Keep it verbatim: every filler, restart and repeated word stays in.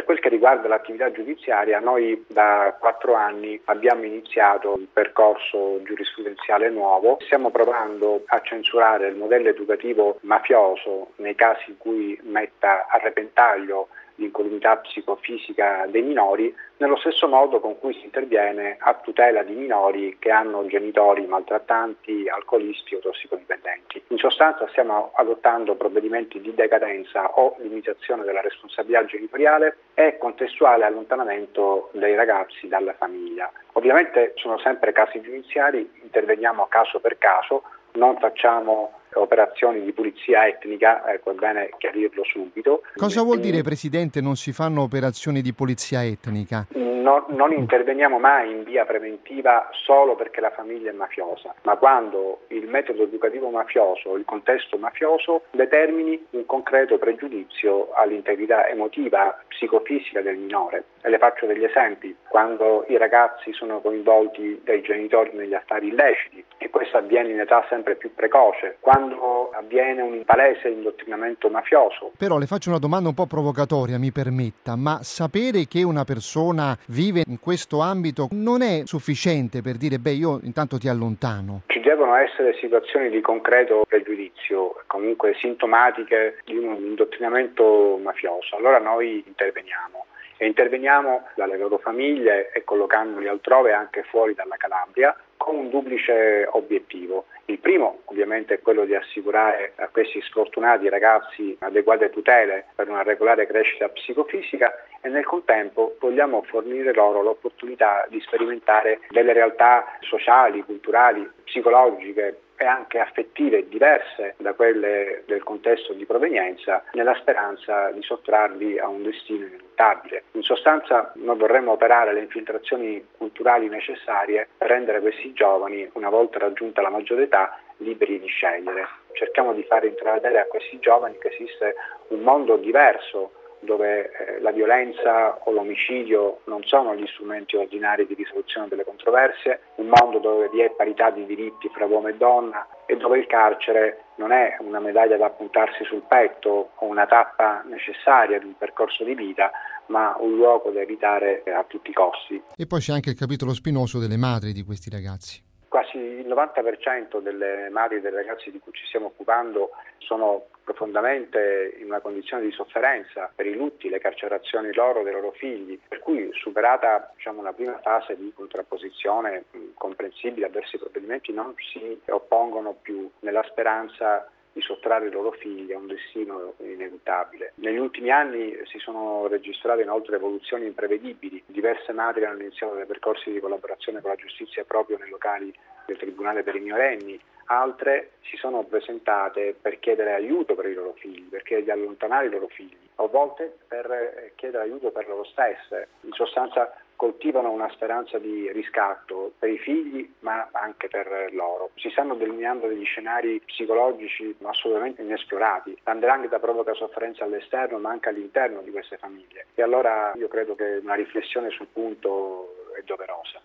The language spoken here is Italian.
quel che riguarda l'attività giudiziaria, noi da quattro anni abbiamo iniziato un percorso giurisprudenziale nuovo. Stiamo provando a censurare il modello educativo mafioso nei casi in cui metta a repentaglio l'incolumità psicofisica dei minori, nello stesso modo con cui si interviene a tutela di minori che hanno genitori maltrattanti, alcolisti o tossicodipendenti. In sostanza stiamo adottando provvedimenti di decadenza o limitazione della responsabilità genitoriale e contestuale allontanamento dei ragazzi dalla famiglia. Ovviamente sono sempre casi giudiziari, interveniamo caso per caso, non facciamo operazioni di pulizia etnica, ecco, è bene chiarirlo subito. Cosa vuol dire, Presidente, non si fanno operazioni di pulizia etnica? No, non interveniamo mai in via preventiva solo perché la famiglia è mafiosa, ma quando il metodo educativo mafioso, il contesto mafioso determini un concreto pregiudizio all'integrità emotiva, psicofisica del minore. E le faccio degli esempi: quando i ragazzi sono coinvolti dai genitori negli affari illeciti, e questo avviene in età sempre più precoce, quando avviene un palese indottrinamento mafioso. Però le faccio una domanda un po' provocatoria, mi permetta, ma sapere che una persona vive in questo ambito non è sufficiente per dire beh io intanto ti allontano? Ci devono essere situazioni di concreto pregiudizio, comunque sintomatiche di un indottrinamento mafioso, allora noi interveniamo. E interveniamo dalle loro famiglie e collocandoli altrove anche fuori dalla Calabria con un duplice obiettivo. Il primo ovviamente è quello di assicurare a questi sfortunati ragazzi adeguate tutele per una regolare crescita psicofisica e nel contempo vogliamo fornire loro l'opportunità di sperimentare delle realtà sociali, culturali, psicologiche e anche affettive diverse da quelle del contesto di provenienza, nella speranza di sottrarli a un destino ineluttabile. In sostanza noi vorremmo operare le infiltrazioni culturali necessarie per rendere questi giovani, una volta raggiunta la maggiore età, liberi di scegliere. Cerchiamo di far intravedere a questi giovani che esiste un mondo diverso, dove eh, la violenza o l'omicidio non sono gli strumenti ordinari di risoluzione delle controversie, un mondo dove vi è parità di diritti fra uomo e donna e dove il carcere non è una medaglia da appuntarsi sul petto o una tappa necessaria di un percorso di vita, ma un luogo da evitare a tutti i costi. E poi c'è anche il capitolo spinoso delle madri di questi ragazzi. Quasi il novanta per cento delle madri e dei ragazzi di cui ci stiamo occupando sono profondamente in una condizione di sofferenza per i lutti, le carcerazioni loro e dei loro figli, per cui superata diciamo, una prima fase di contrapposizione mh, comprensibile a diversi provvedimenti, non si oppongono più nella speranza di sottrarre i loro figli a un destino inevitabile. Negli ultimi anni si sono registrate inoltre evoluzioni imprevedibili. Diverse madri hanno iniziato dei percorsi di collaborazione con la giustizia proprio nei locali del Tribunale per i minorenni, altre si sono presentate per chiedere aiuto per i loro figli, per chiedere di allontanare i loro figli, a volte per chiedere aiuto per loro stesse. In sostanza coltivano una speranza di riscatto per i figli ma anche per loro. Si stanno delineando degli scenari psicologici assolutamente inesplorati. La 'ndrangheta provoca sofferenza all'esterno ma anche all'interno di queste famiglie e allora io credo che una riflessione sul punto è doverosa.